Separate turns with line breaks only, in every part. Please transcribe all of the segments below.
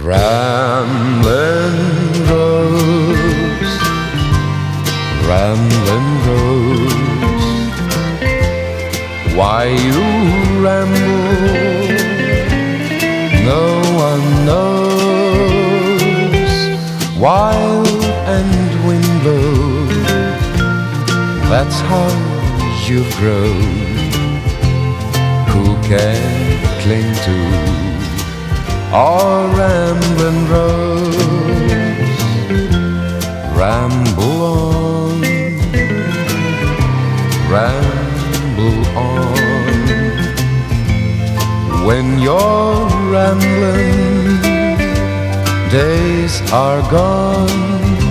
Ramblin' rose, ramblin' rose, why you ramble, no one knows. Wild and wind blows, that's how you've grown. Who can cling to our ramblin' rose? Ramble on, ramble on. When you're ramblin', days are gone.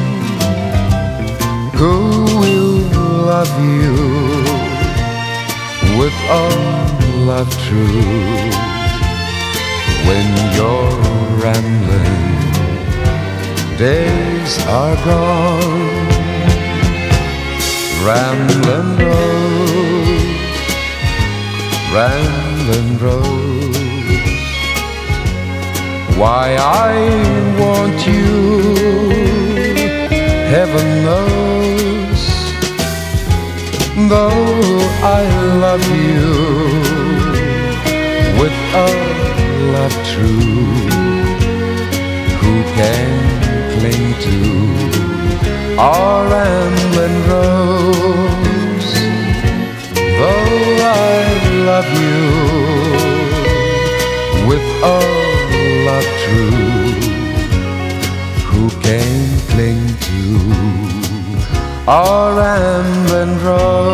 Who will love you with all love true? When you're rambling, days are gone. Ramblin' rose, ramblin' rose, why I want you, heaven knows. Though I love you with a love true, who can cling to our ramblin' rose? Though I love you with a love true, who can cling to our ramblin' rose?